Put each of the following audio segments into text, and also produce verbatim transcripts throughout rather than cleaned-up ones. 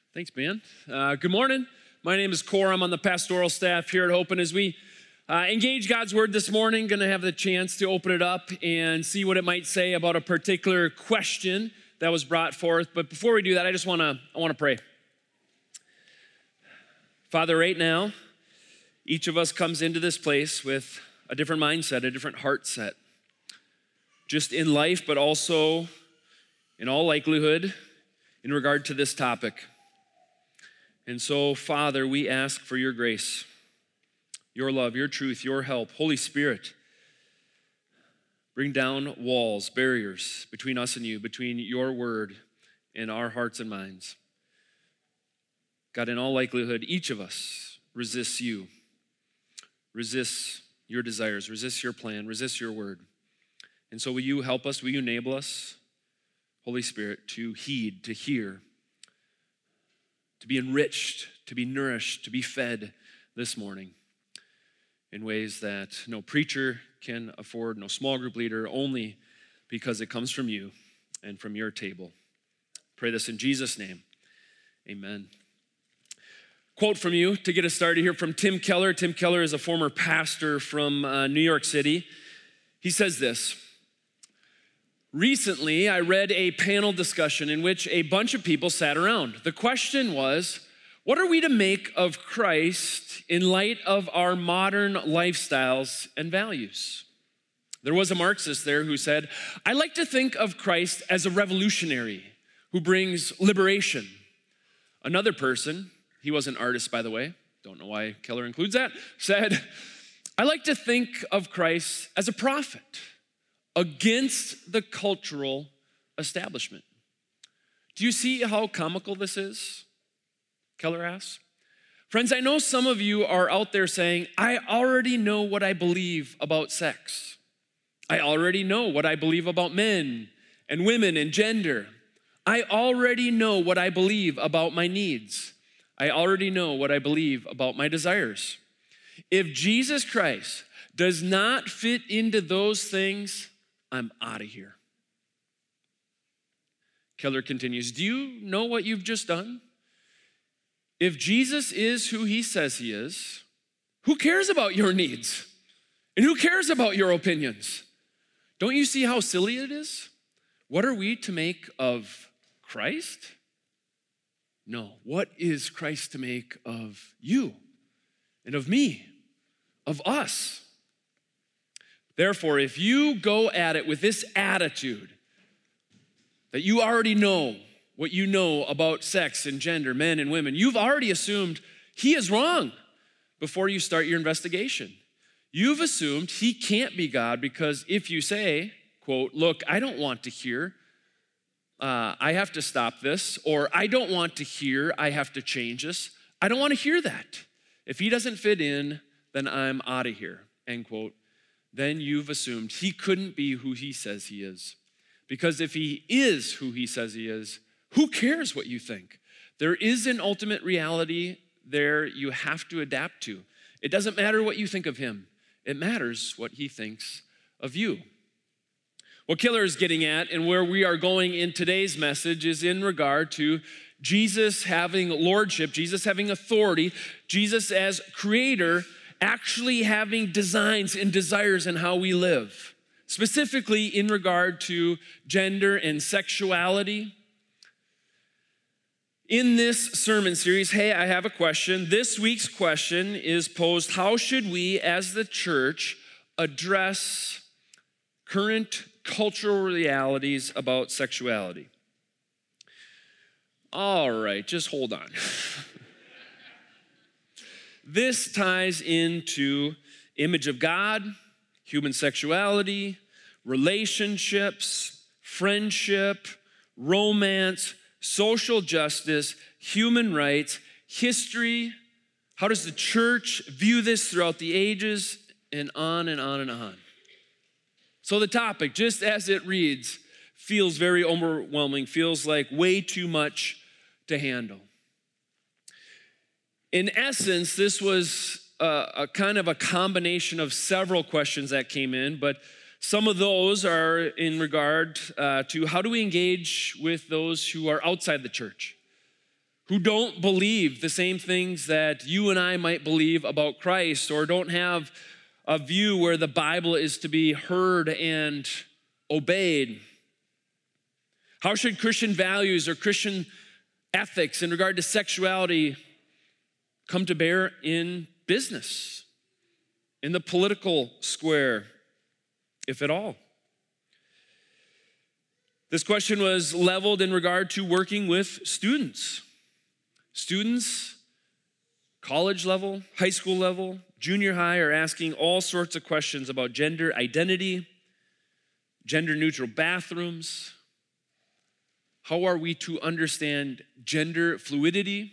Thanks, man. Uh, good morning. My name is Cor. I'm on the pastoral staff here at Hope. And as we uh, engage God's word this morning, going to have the chance to open it up and see what it might say about a particular question that was brought forth. But before we do that, I just want to I want to pray. Father, right now, each of us comes into this place with a different mindset, a different heart set, just in life, but also in all likelihood in regard to this topic. And so, Father, we ask for your grace, your love, your truth, your help. Holy Spirit, bring down walls, barriers between us and you, between your word and our hearts and minds. God, in all likelihood, each of us resists you, resists your desires, resists your plan, resists your word. And so will you help us, will you enable us, Holy Spirit, to heed, to hear, to be enriched, to be nourished, to be fed this morning in ways that no preacher can afford, no small group leader, only because it comes from you and from your table. Pray this in Jesus' name, amen. Quote from you to get us started here from Tim Keller. Tim Keller is a former pastor from uh, New York City. He says this: recently, I read a panel discussion in which a bunch of people sat around. The question was, what are we to make of Christ in light of our modern lifestyles and values? There was a Marxist there who said, I like to think of Christ as a revolutionary who brings liberation. Another person, he was an artist, by the way, don't know why Keller includes that, said, I like to think of Christ as a prophet against the cultural establishment. Do you see how comical this is? Keller asks. Friends, I know some of you are out there saying, I already know what I believe about sex. I already know what I believe about men and women and gender. I already know what I believe about my needs. I already know what I believe about my desires. If Jesus Christ does not fit into those things, I'm out of here. Keller continues, do you know what you've just done? If Jesus is who he says he is, who cares about your needs? And who cares about your opinions? Don't you see how silly it is? What are we to make of Christ? No, what is Christ to make of you and of me, of us? Therefore, if you go at it with this attitude that you already know what you know about sex and gender, men and women, you've already assumed he is wrong before you start your investigation. You've assumed he can't be God because if you say, quote, look, I don't want to hear, uh, I have to stop this, or I don't want to hear, I have to change this, I don't want to hear that. If he doesn't fit in, then I'm out of here, end quote. Then you've assumed he couldn't be who he says he is. Because if he is who he says he is, who cares what you think? There is an ultimate reality there you have to adapt to. It doesn't matter what you think of him. It matters what he thinks of you. What Keller is getting at and where we are going in today's message is in regard to Jesus having lordship, Jesus having authority, Jesus as creator actually having designs and desires in how we live, specifically in regard to gender and sexuality. In this sermon series, hey, I have a question. This week's question is posed, how should we as the church address current cultural realities about sexuality? All right, just hold on. This ties into image of God, human sexuality, relationships, friendship, romance, social justice, human rights, history. How does the church view this throughout the ages? And on and on and on. So the topic, just as it reads, feels very overwhelming, feels like way too much to handle. In essence, this was a, a kind of a combination of several questions that came in, but some of those are in regard uh, to how do we engage with those who are outside the church, who don't believe the same things that you and I might believe about Christ, or don't have a view where the Bible is to be heard and obeyed? How should Christian values or Christian ethics in regard to sexuality come to bear in business, in the political square, if at all? This question was leveled in regard to working with students. Students, college level, high school level, junior high, are asking all sorts of questions about gender identity, gender neutral bathrooms. How are we to understand gender fluidity?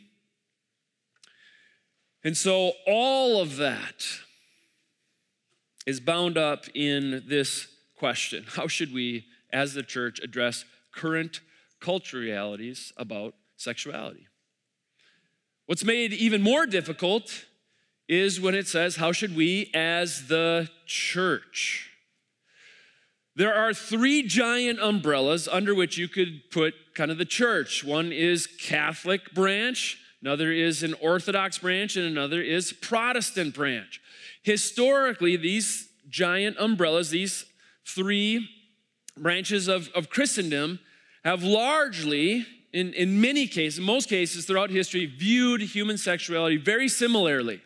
And so all of that is bound up in this question: how should we, as the church, address current cultural realities about sexuality? What's made even more difficult is when it says, how should we, as the church? There are three giant umbrellas under which you could put kind of the church. One is Catholic branch, another is an Orthodox branch, and another is Protestant branch. Historically, these giant umbrellas, these three branches of, of Christendom, have largely, in, in many cases, in most cases throughout history, viewed human sexuality very similarly.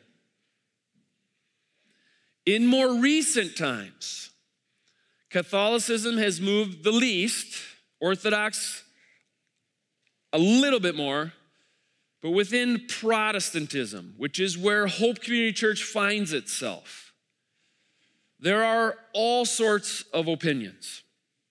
In more recent times, Catholicism has moved the least, Orthodox a little bit more, but within Protestantism, which is where Hope Community Church finds itself, there are all sorts of opinions,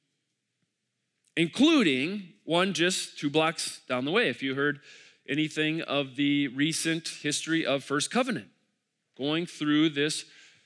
including one just two blocks down the way. If you heard anything of the recent history of First Covenant, going through this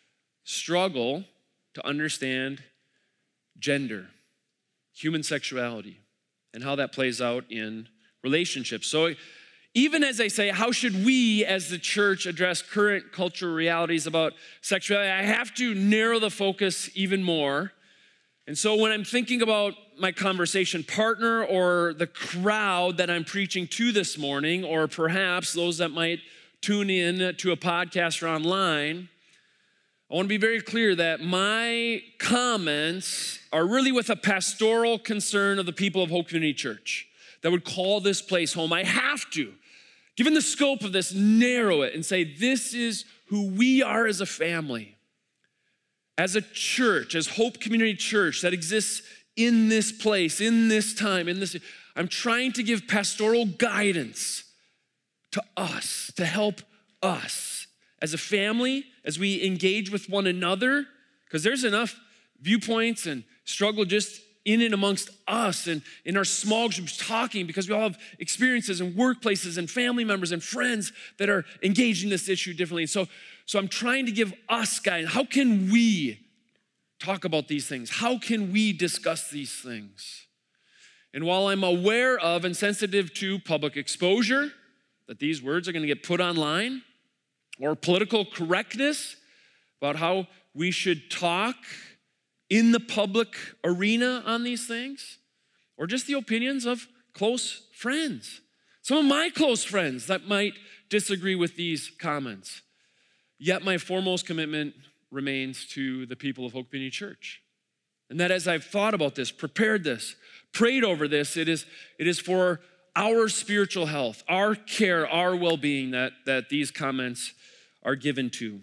struggle to understand gender, human sexuality, and how that plays out in relationships. So even as I say, how should we as the church address current cultural realities about sexuality, I have to narrow the focus even more. And so when I'm thinking about my conversation partner or the crowd that I'm preaching to this morning, or perhaps those that might tune in to a podcast or online, I want to be very clear that my comments are really with a pastoral concern of the people of Hope Community Church that would call this place home. I have to, given the scope of this, narrow it and say, this is who we are as a family, as a church, as Hope Community Church that exists in this place, in this time, in this. I'm trying to give pastoral guidance to us, to help us as a family, as we engage with one another, because there's enough viewpoints and struggle just in and amongst us and in our small groups talking, because we all have experiences and workplaces and family members and friends that are engaged in this issue differently. And so, so I'm trying to give us guidance. How can we talk about these things? How can we discuss these things? And while I'm aware of and sensitive to public exposure, that these words are going to get put online, or political correctness about how we should talk in the public arena on these things, or just the opinions of close friends. Some of my close friends that might disagree with these comments. Yet my foremost commitment remains to the people of Hope Community Church. And that as I've thought about this, prepared this, prayed over this, it is, it is for our spiritual health, our care, our well-being that, that these comments are given to.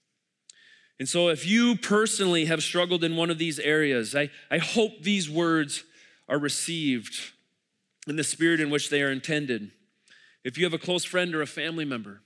And so if you personally have struggled in one of these areas, I, I hope these words are received in the spirit in which they are intended. If you have a close friend or a family member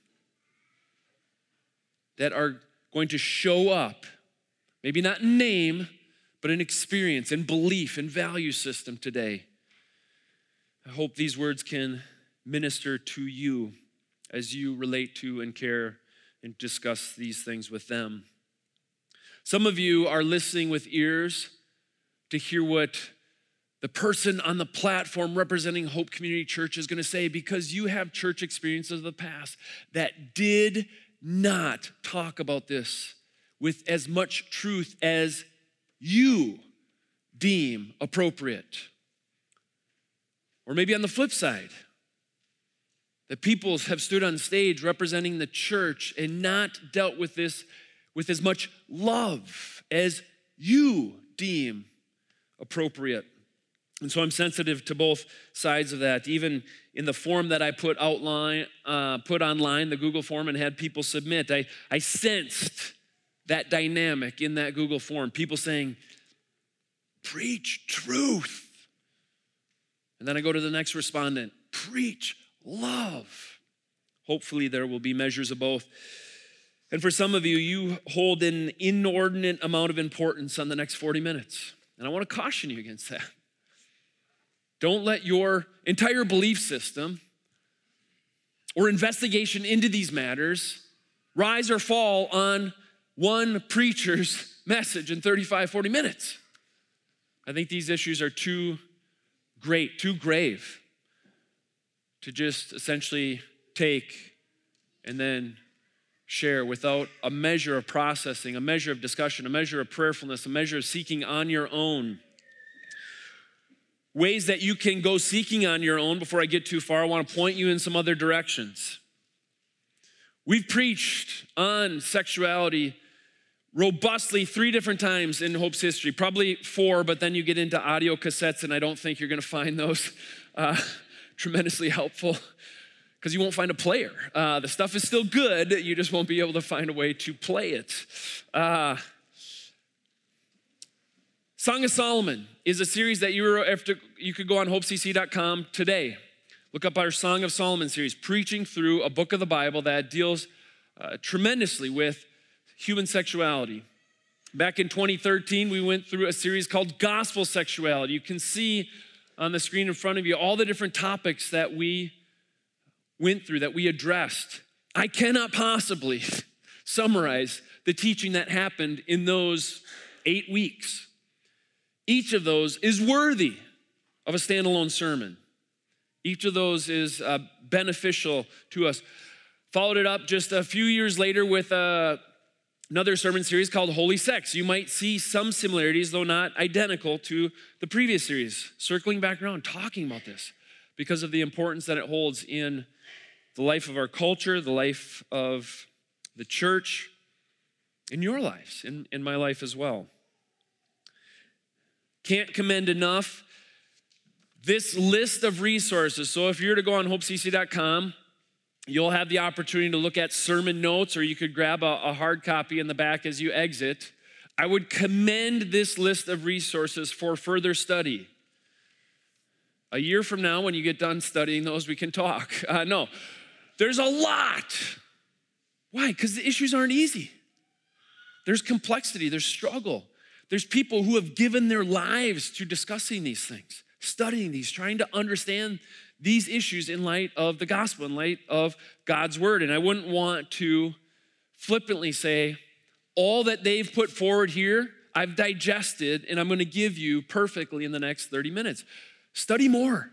that are going to show up, maybe not in name, but in experience and belief and value system today, I hope these words can minister to you as you relate to and care and discuss these things with them. Some of you are listening with ears to hear what the person on the platform representing Hope Community Church is going to say, because you have church experiences of the past that did not talk about this with as much truth as you deem appropriate. Or maybe on the flip side, That people have stood on stage representing the church and not dealt with this with as much love as you deem appropriate. And so I'm sensitive to both sides of that. Even in the form that I put outline, uh, put online, the Google form, and had people submit, I, I sensed that dynamic in that Google form. People saying, preach truth. And then I go to the next respondent, preach love. Hopefully there will be measures of both. And for some of you, you hold an inordinate amount of importance on the next forty minutes. And I want to caution you against that. Don't let your entire belief system or investigation into these matters rise or fall on one preacher's message in thirty-five, forty minutes. I think these issues are too great, too grave to just essentially take and then share without a measure of processing, a measure of discussion, a measure of prayerfulness, a measure of seeking on your own. Ways that you can go seeking on your own. Before I get too far, I want to point you in some other directions. We've preached on sexuality robustly three different times in Hope's history, probably four, but then you get into audio cassettes, and I don't think you're going to find those uh, tremendously helpful because you won't find a player. Uh, the stuff is still good, you just won't be able to find a way to play it. Uh, Song of Solomon is a series that you were after, you could go on hope c c dot com today. Look up our Song of Solomon series, preaching through a book of the Bible that deals uh, tremendously with human sexuality. Back in twenty thirteen, we went through a series called Gospel Sexuality. You can see on the screen in front of you all the different topics that we went through, that we addressed. I cannot possibly summarize the teaching that happened in those eight weeks. Each of those is worthy of a standalone sermon. Each of those is uh, beneficial to us. Followed it up just a few years later with uh, another sermon series called Holy Sex. You might see some similarities, though not identical, to the previous series. Circling back around, talking about this because of the importance that it holds in the life of our culture, the life of the church, in your lives, in, in my life as well. Can't commend enough this list of resources. So if you're to go on hope c c dot com, you'll have the opportunity to look at sermon notes, or you could grab a, a hard copy in the back as you exit. I would commend this list of resources for further study. A year from now, when you get done studying those, we can talk. Uh, no, there's a lot. Why? Because the issues aren't easy. There's complexity, there's struggle. There's people who have given their lives to discussing these things, studying these, trying to understand these issues in light of the gospel, in light of God's word. And I wouldn't want to flippantly say, all that they've put forward here, I've digested, and I'm going to give you perfectly in the next thirty minutes. Study more.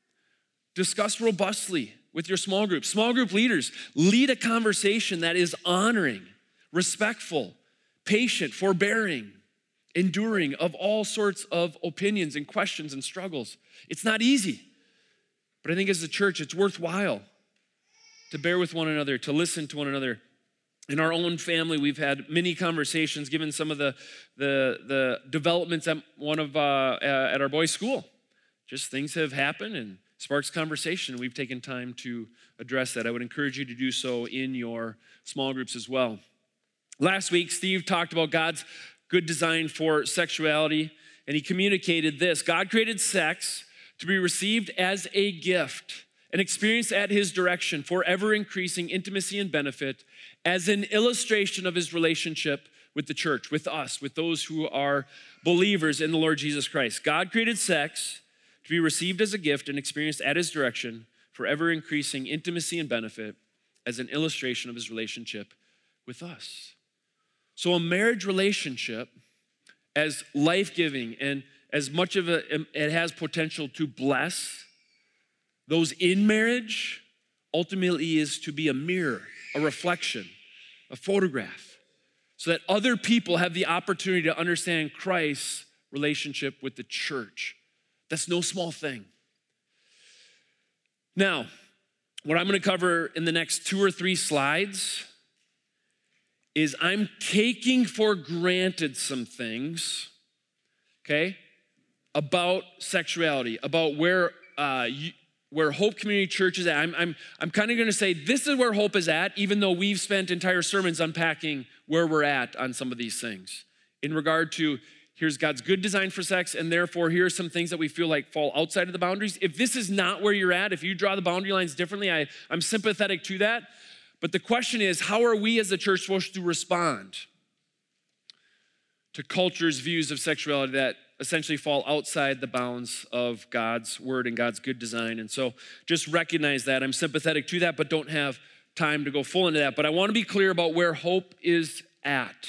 Discuss robustly with your small group. Small group leaders, lead a conversation that is honoring, respectful, patient, forbearing, enduring of all sorts of opinions and questions and struggles. It's not easy, but I think as a church, it's worthwhile to bear with one another, to listen to one another. In our own family, we've had many conversations, given some of the, the, the developments at one of uh, at our boys' school. Just things have happened and sparks conversation. We've taken time to address that. I would encourage you to do so in your small groups as well. Last week, Steve talked about God's good design for sexuality, and he communicated this. God created sex to be received as a gift, an experience at his direction for ever-increasing intimacy and benefit, as an illustration of his relationship with the church, with us, with those who are believers in the Lord Jesus Christ. God created sex to be received as a gift and experienced at his direction for ever-increasing intimacy and benefit, as an illustration of his relationship with us. So a marriage relationship, as life-giving and as much of a, it has potential to bless those in marriage, ultimately is to be a mirror, a reflection, a photograph, so that other people have the opportunity to understand Christ's relationship with the church. That's no small thing. Now, what I'm gonna cover in the next two or three slides is I'm taking for granted some things, okay, about sexuality, about where uh, you, where Hope Community Church is at. I'm, I'm, I'm kind of gonna say this is where Hope is at, even though we've spent entire sermons unpacking where we're at on some of these things. In regard to, here's God's good design for sex, and therefore here are some things that we feel like fall outside of the boundaries. If this is not where you're at, if you draw the boundary lines differently, I, I'm sympathetic to that. But the question is, how are we as a church supposed to respond to culture's views of sexuality that essentially fall outside the bounds of God's word and God's good design? And so just recognize that. I'm sympathetic to that, but don't have time to go full into that. But I want to be clear about where Hope is at.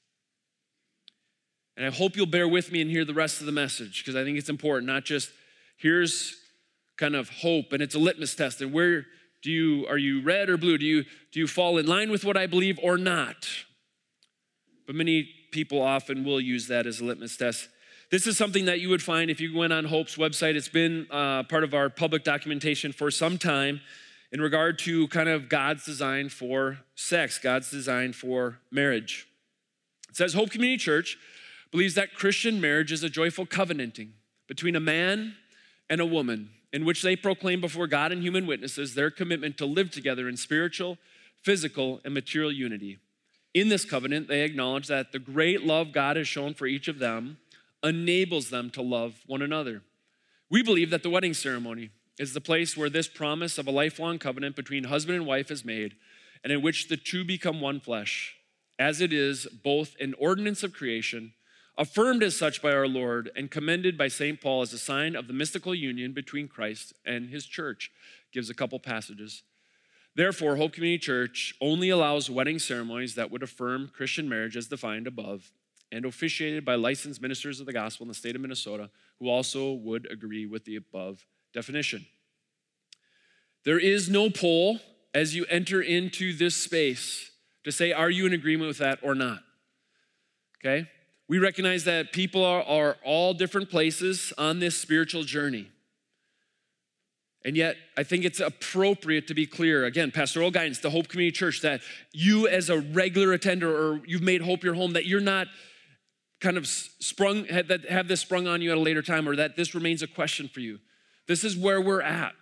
And I hope you'll bear with me and hear the rest of the message, because I think it's important, not just here's kind of hope and it's a litmus test. And where do you, are you red or blue? Do you, do you fall in line with what I believe or not? But many people often will use that as a litmus test. This is something that you would find if you went on Hope's website. It's been uh, part of our public documentation for some time in regard to kind of God's design for sex, God's design for marriage. It says Hope Community Church believes that Christian marriage is a joyful covenanting between a man and a woman in which they proclaim before God and human witnesses their commitment to live together in spiritual, physical, and material unity. In this covenant, they acknowledge that the great love God has shown for each of them enables them to love one another. We believe that the wedding ceremony is the place where this promise of a lifelong covenant between husband and wife is made, and in which the two become one flesh, as it is both an ordinance of creation, affirmed as such by our Lord, and commended by Saint Paul as a sign of the mystical union between Christ and his church. Gives a couple passages. Therefore, Hope Community Church only allows wedding ceremonies that would affirm Christian marriage as defined above, and officiated by licensed ministers of the gospel in the state of Minnesota, who also would agree with the above definition. There is no poll as you enter into this space to say, are you in agreement with that or not? Okay? We recognize that people are, are all different places on this spiritual journey. And yet, I think it's appropriate to be clear, again, pastoral guidance, the Hope Community Church, that you as a regular attender, or you've made Hope your home, that you're not kind of sprung, that have this sprung on you at a later time, or that this remains a question for you. This is where we're at.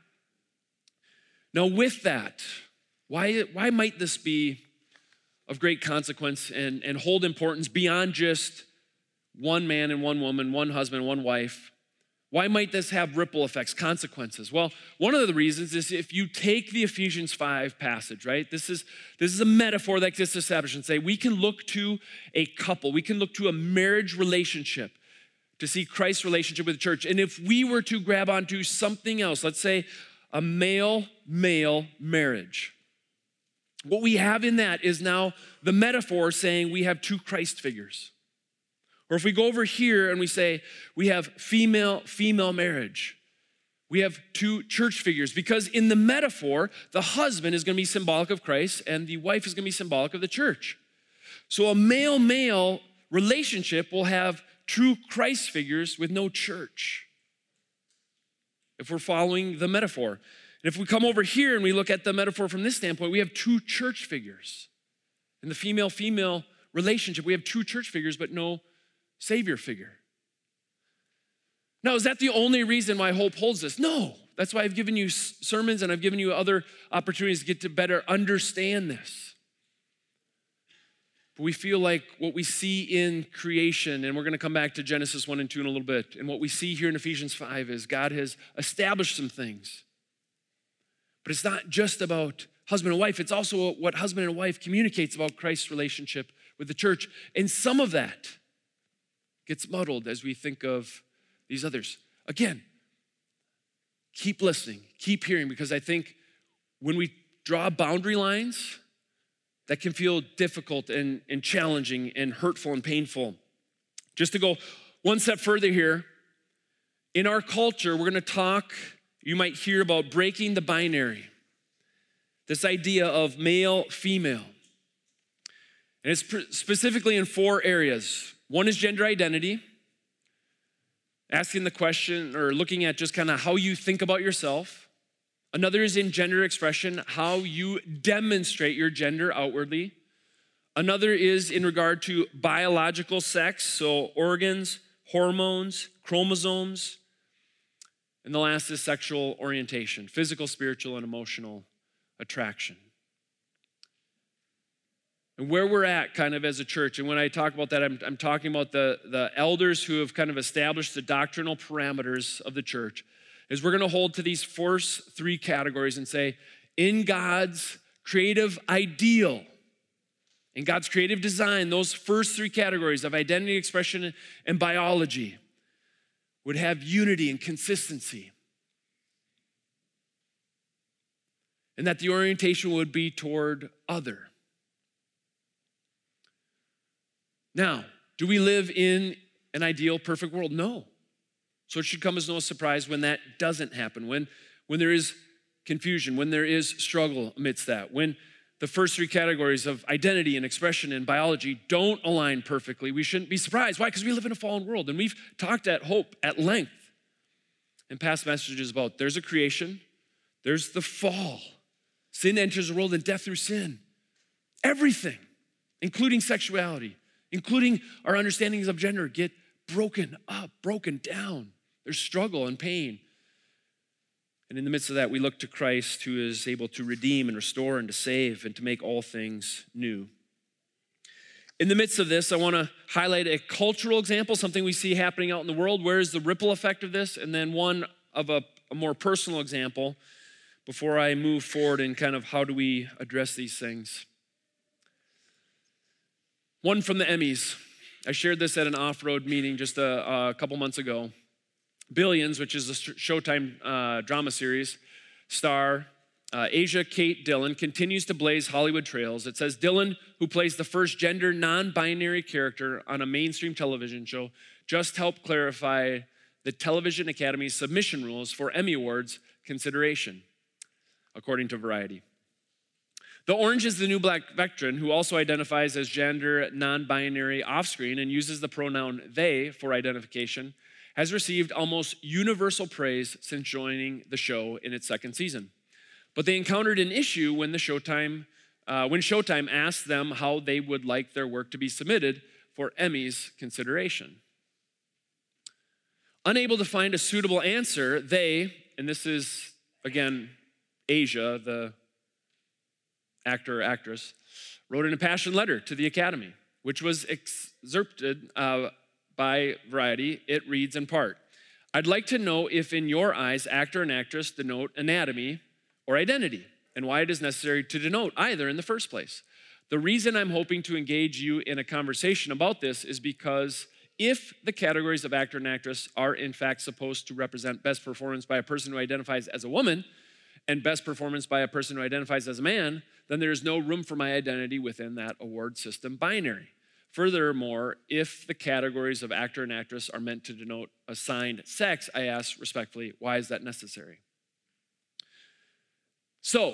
Now with that, why, why might this be of great consequence and, and hold importance beyond just one man and one woman, one husband, one wife? Why might this have ripple effects, consequences? Well, one of the reasons is if you take the Ephesians five passage, right? This is, this is a metaphor that gets established and say we can look to a couple, we can look to a marriage relationship to see Christ's relationship with the church. And if we were to grab onto something else, let's say a male-male marriage, what we have in that is now the metaphor saying we have two Christ figures. Or if we go over here and we say we have female-female marriage, we have two church figures, because in the metaphor, the husband is gonna be symbolic of Christ and the wife is gonna be symbolic of the church. So a male-male relationship will have true Christ figures with no church, if we're following the metaphor. And if we come over here and we look at the metaphor from this standpoint, we have two church figures. In the female-female relationship, we have two church figures, but no Savior figure. Now, is that the only reason why Hope holds this? No. That's why I've given you sermons and I've given you other opportunities to get to better understand this. But we feel like what we see in creation, and we're going to come back to Genesis one and two in a little bit, and what we see here in Ephesians five is God has established some things. But it's not just about husband and wife, it's also what husband and wife communicates about Christ's relationship with the church. And some of that gets muddled as we think of these others. Again, keep listening, keep hearing, because I think when we draw boundary lines, that can feel difficult and, and challenging and hurtful and painful. Just to go one step further here, in our culture, we're gonna talk, you might hear about breaking the binary, this idea of male, female. And it's specifically in four areas. One is gender identity, asking the question or looking at just kind of how you think about yourself. Another is in gender expression, how you demonstrate your gender outwardly. Another is in regard to biological sex, so organs, hormones, chromosomes. And the last is sexual orientation, physical, spiritual, and emotional attraction. And where we're at kind of as a church, and when I talk about that, I'm, I'm talking about the, the elders who have kind of established the doctrinal parameters of the church, is we're gonna hold to these first three categories and say, in God's creative ideal, in God's creative design, those first three categories of identity, expression, and biology would have unity and consistency. And that the orientation would be toward other. Now, do we live in an ideal, perfect world? No. So it should come as no surprise when that doesn't happen, when, when there is confusion, when there is struggle amidst that, when the first three categories of identity and expression and biology don't align perfectly. We shouldn't be surprised. Why? Because we live in a fallen world. And we've talked at Hope at length in past messages about there's a creation, there's the fall. Sin enters the world and death through sin. Everything, including sexuality, including our understandings of gender, get broken up, broken down. There's struggle and pain. And in the midst of that, we look to Christ, who is able to redeem and restore and to save and to make all things new. In the midst of this, I want to highlight a cultural example, something we see happening out in the world. Where is the ripple effect of this? And then one of a, a more personal example before I move forward in kind of how do we address these things. One from the Emmys. I shared this at an off-road meeting just a, a couple months ago. Billions, which is a Showtime uh, drama series, star uh, Asia Kate Dillon continues to blaze Hollywood trails. It says Dillon, who plays the first gender non-binary character on a mainstream television show, just helped clarify the Television Academy's submission rules for Emmy Awards consideration, according to Variety. The Orange is the New Black veteran, who also identifies as gender non-binary off-screen and uses the pronoun they for identification, has received almost universal praise since joining the show in its second season. But they encountered an issue when the Showtime, uh, when Showtime asked them how they would like their work to be submitted for Emmys consideration. Unable to find a suitable answer, they, and this is, again, Asia, the actor or actress, wrote an impassioned letter to the Academy, which was excerpted uh, by Variety. It reads in part, I'd like to know if in your eyes, actor and actress denote anatomy or identity, and why it is necessary to denote either in the first place. The reason I'm hoping to engage you in a conversation about this is because if the categories of actor and actress are in fact supposed to represent best performance by a person who identifies as a woman and best performance by a person who identifies as a man, then there is no room for my identity within that award system binary. Furthermore, if the categories of actor and actress are meant to denote assigned sex, I ask respectfully, why is that necessary? So,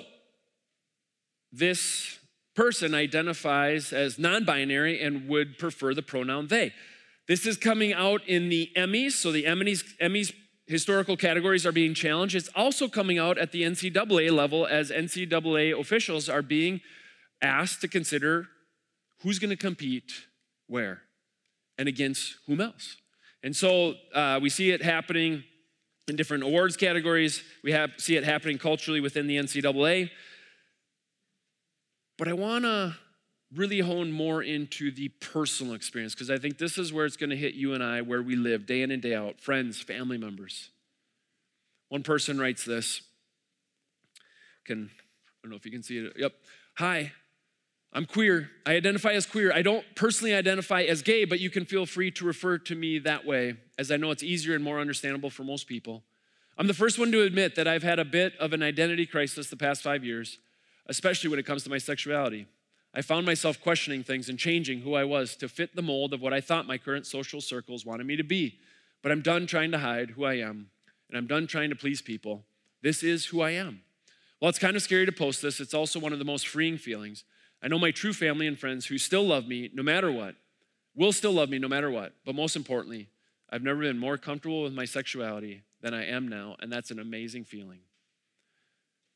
this person identifies as non-binary and would prefer the pronoun they. This is coming out in the Emmys, so the Emmys, Emmys historical categories are being challenged. It's also coming out at the N C double A level as N C double A officials are being asked to consider who's gonna compete where and against whom else. And so uh, we see it happening in different awards categories. We have, see it happening culturally within the N C double A. But I wanna really hone more into the personal experience, because I think this is where it's gonna hit you and I, where we live day in and day out, friends, family members. One person writes this, can, I don't know if you can see it, yep. Hi, I'm queer. I identify as queer. I don't personally identify as gay, but you can feel free to refer to me that way, as I know it's easier and more understandable for most people. I'm the first one to admit that I've had a bit of an identity crisis the past five years, especially when it comes to my sexuality. I found myself questioning things and changing who I was to fit the mold of what I thought my current social circles wanted me to be. But I'm done trying to hide who I am, and I'm done trying to please people. This is who I am. While it's kind of scary to post this, it's also one of the most freeing feelings. I know my true family and friends who still love me no matter what, will still love me no matter what. But most importantly, I've never been more comfortable with my sexuality than I am now, and that's an amazing feeling.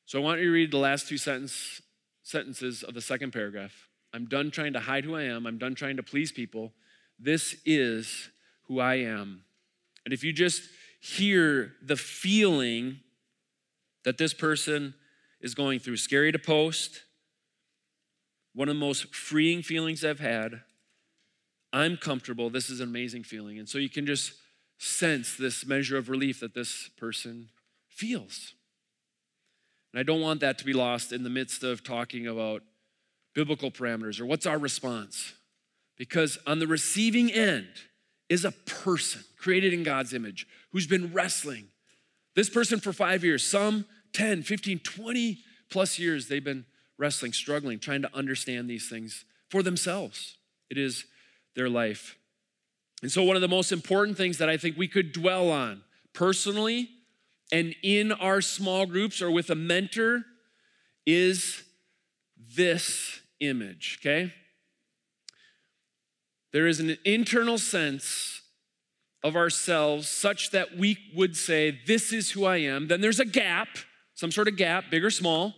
So I want you to read the last two sentence, sentences of the second paragraph. I'm done trying to hide who I am. I'm done trying to please people. This is who I am. And if you just hear the feeling that this person is going through, scary to post, one of the most freeing feelings I've had, I'm comfortable, this is an amazing feeling. And so you can just sense this measure of relief that this person feels. And I don't want that to be lost in the midst of talking about biblical parameters or what's our response. Because on the receiving end is a person created in God's image who's been wrestling. This person for five years, some ten, fifteen, twenty plus years, they've been wrestling, struggling, trying to understand these things for themselves. It is their life. And so one of the most important things that I think we could dwell on personally and in our small groups or with a mentor is this image, okay? There is an internal sense of ourselves such that we would say, this is who I am. Then there's a gap, some sort of gap, big or small.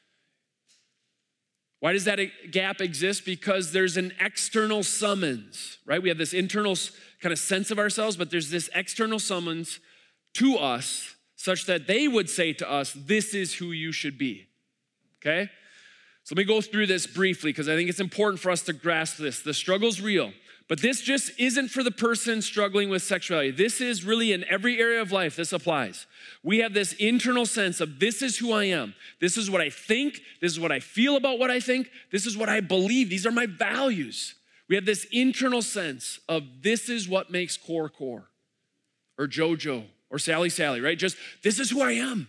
Why does that gap exist? Because there's an external summons, right? We have this internal kind of sense of ourselves, but there's this external summons to us such that they would say to us, this is who you should be, okay? So let me go through this briefly because I think it's important for us to grasp this. The struggle's real, but this just isn't for the person struggling with sexuality. This is really in every area of life, this applies. We have this internal sense of this is who I am. This is what I think. This is what I feel about what I think. This is what I believe. These are my values. We have this internal sense of this is what makes core core or JoJo or Sally Sally, right? Just this is who I am.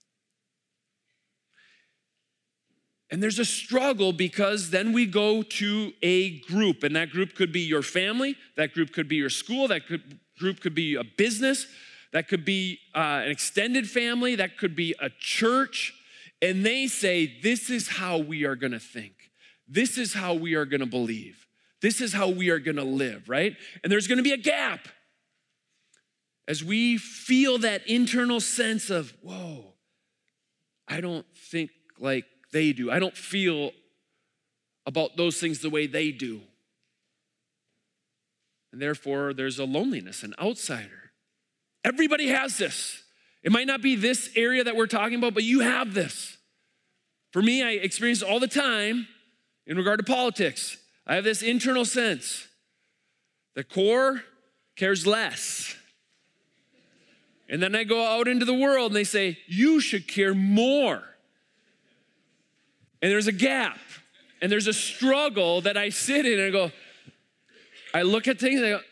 And there's a struggle because then we go to a group, and that group could be your family, that group could be your school, that could, group could be a business, that could be uh, an extended family, that could be a church, and they say, this is how we are gonna think. This is how we are gonna believe. This is how we are gonna live, right? And there's gonna be a gap as we feel that internal sense of, whoa, I don't think like they do. I don't feel about those things the way they do. And therefore, there's a loneliness, an outsider. Everybody has this. It might not be this area that we're talking about, but you have this. For me, I experience it all the time in regard to politics. I have this internal sense. The core cares less. And then I go out into the world and they say, you should care more. And there's a gap, and there's a struggle that I sit in and I go, I look at things and I go,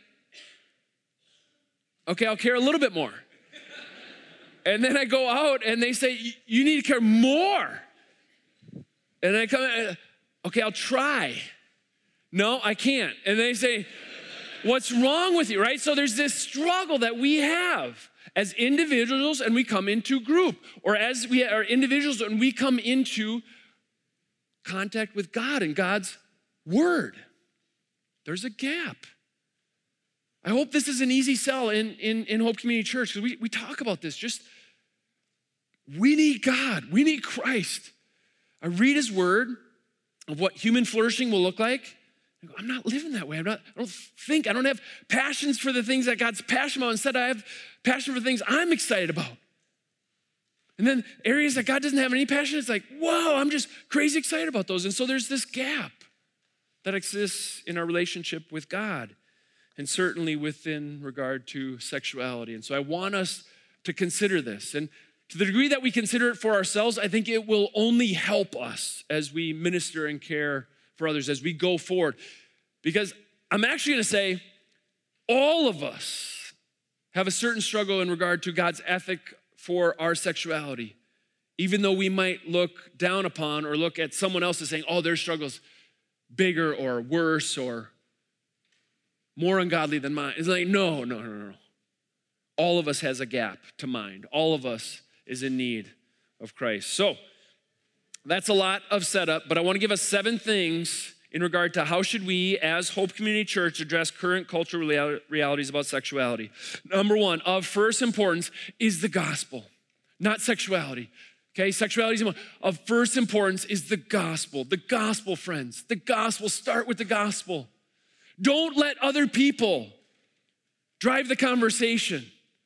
okay, I'll care a little bit more. And then I go out and they say, you need to care more. And I come, okay, I'll try. No, I can't. And they say, what's wrong with you, right? So there's this struggle that we have as individuals and we come into group, or as we are individuals and we come into contact with God and God's word. There's a gap. I hope this is an easy sell in, in, in Hope Community Church, because we, we talk about this. Just, we need God. We need Christ. I read his word of what human flourishing will look like. I go, I'm not living that way. I'm not, I don't think, I don't have passions for the things that God's passionate about. Instead, I have passion for things I'm excited about. And then areas that God doesn't have any passion, it's like, whoa, I'm just crazy excited about those. And so there's this gap that exists in our relationship with God, and certainly within regard to sexuality. And so I want us to consider this. And to the degree that we consider it for ourselves, I think it will only help us as we minister and care for others, as we go forward. Because I'm actually gonna say, all of us have a certain struggle in regard to God's ethic for our sexuality, even though we might look down upon or look at someone else as saying, oh, their struggle's bigger or worse or more ungodly than mine. It's like, no, no, no, no. All of us has a gap to mind. All of us is in need of Christ. So that's a lot of setup, but I want to give us seven things in regard to how should we as Hope Community Church address current cultural realities about sexuality. Number one, of first importance is the gospel, not sexuality. okay? Sexuality is of first importance is the gospel. The gospel, friends. The gospel. Start with the gospel. Don't let other people drive the conversation.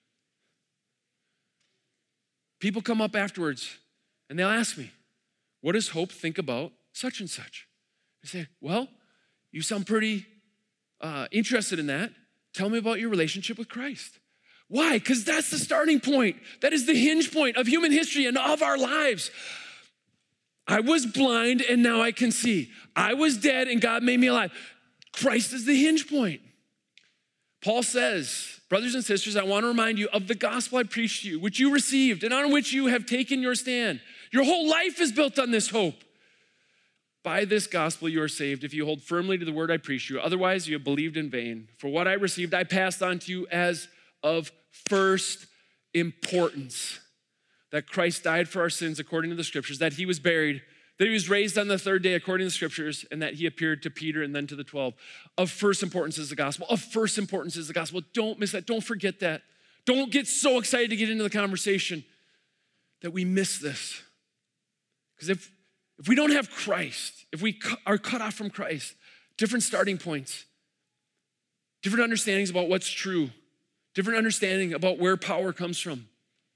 People come up afterwards and they'll ask me, what does Hope think about such and such? I say, well, you sound pretty uh, interested in that. Tell me about your relationship with Christ. Why? Because that's the starting point. That is the hinge point of human history and of our lives. I was blind and now I can see. I was dead and God made me alive. Christ is the hinge point. Paul says, brothers and sisters, I want to remind you of the gospel I preached to you, which you received and on which you have taken your stand. Your whole life is built on this hope. By this gospel you are saved if you hold firmly to the word I preached to you. Otherwise you have believed in vain. For what I received I passed on to you as of first importance, that Christ died for our sins according to the scriptures, that he was buried, that he was raised on the third day according to the scriptures, and that he appeared to Peter and then to the twelve. Of first importance is the gospel. Of first importance is the gospel. Don't miss that. Don't forget that. Don't get so excited to get into the conversation that we miss this. Because if, if we don't have Christ, if we are cut off from Christ, different starting points, different understandings about what's true, different understanding about where power comes from.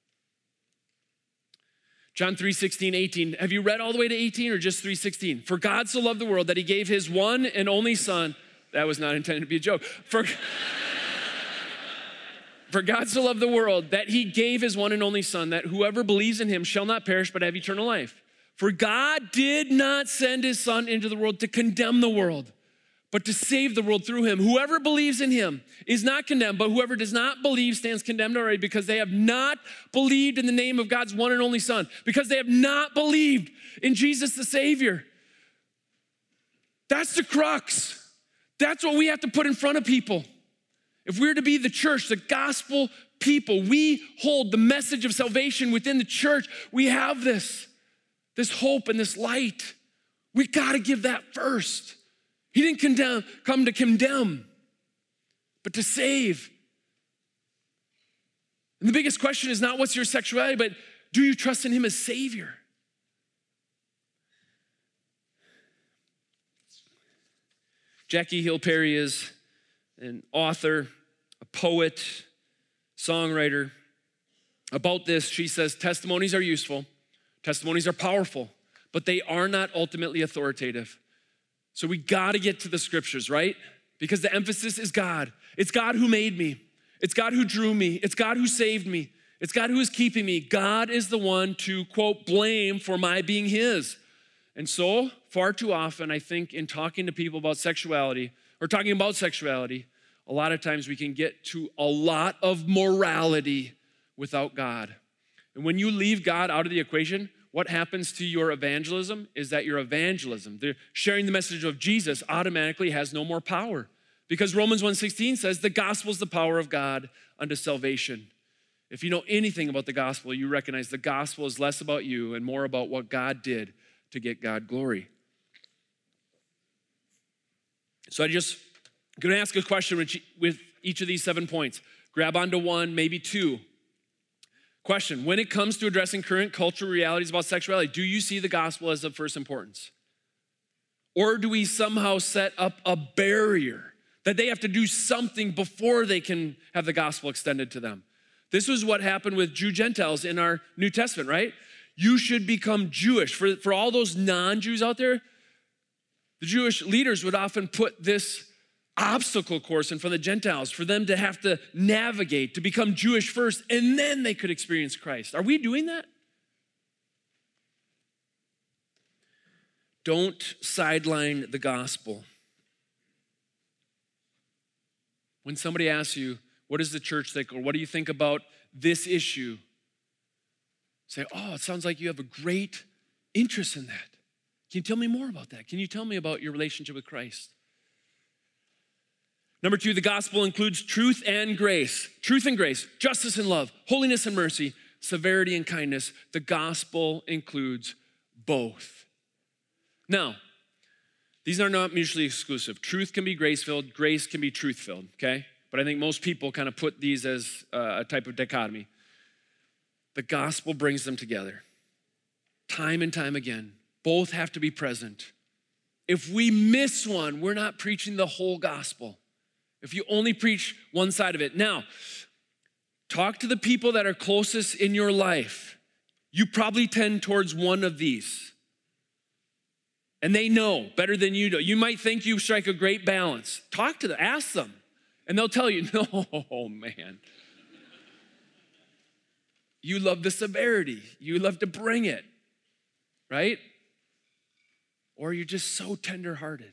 John three sixteen, eighteen. Have you read all the way to eighteen or just three sixteen? For God so loved the world that he gave his one and only son. That was not intended to be a joke. For, For God so loved the world that he gave his one and only son, that whoever believes in him shall not perish but have eternal life. For God did not send his son into the world to condemn the world, but to save the world through him. Whoever believes in him is not condemned, but whoever does not believe stands condemned already because they have not believed in the name of God's one and only son, because they have not believed in Jesus the Savior. That's the crux. That's what we have to put in front of people. If we're to be the church, the gospel people, we hold the message of salvation within the church. We have this, this hope and this light. We gotta give that first. He didn't condemn, come to condemn, but to save. And the biggest question is not what's your sexuality, but do you trust in him as Savior? Jackie Hill Perry is an author, a poet, songwriter. About this, she says, testimonies are useful, testimonies are powerful, but they are not ultimately authoritative. So we gotta get to the scriptures, right? Because the emphasis is God. It's God who made me. It's God who drew me. It's God who saved me. It's God who is keeping me. God is the one to, quote, blame for my being his. And so, far too often, I think in talking to people about sexuality, or talking about sexuality, a lot of times we can get to a lot of morality without God. And when you leave God out of the equation, what happens to your evangelism is that your evangelism, the sharing the message of Jesus, automatically has no more power. Because Romans one sixteen says the gospel is the power of God unto salvation. If you know anything about the gospel, you recognize the gospel is less about you and more about what God did to get God glory. So I just I'm gonna ask a question with each of these seven points. Grab onto one, maybe two. Question, when it comes to addressing current cultural realities about sexuality, do you see the gospel as of first importance? Or do we somehow set up a barrier that they have to do something before they can have the gospel extended to them? This was what happened with Jew Gentiles in our New Testament, right? You should become Jewish. For, for all those non-Jews out there, the Jewish leaders would often put this obstacle course in front of the Gentiles for them to have to navigate, to become Jewish first, and then they could experience Christ. Are we doing that? Don't sideline the gospel. When somebody asks you, what does the church think, or what do you think about this issue? Say, oh, it sounds like you have a great interest in that. Can you tell me more about that? Can you tell me about your relationship with Christ? Number two, the gospel includes truth and grace. Truth and grace, justice and love, holiness and mercy, severity and kindness. The gospel includes both. Now, these are not mutually exclusive. Truth can be grace-filled, grace can be truth-filled, okay? But I think most people kind of put these as a type of dichotomy. The gospel brings them together. time and time again. Both have to be present. If we miss one, we're not preaching the whole gospel. If you only preach one side of it. Now, talk to the people that are closest in your life. You probably tend towards one of these. And they know better than you do. You might think you strike a great balance. Talk to them, ask them, and they'll tell you, no, man. You love the severity. You love to bring it, right? Or you're just so tenderhearted.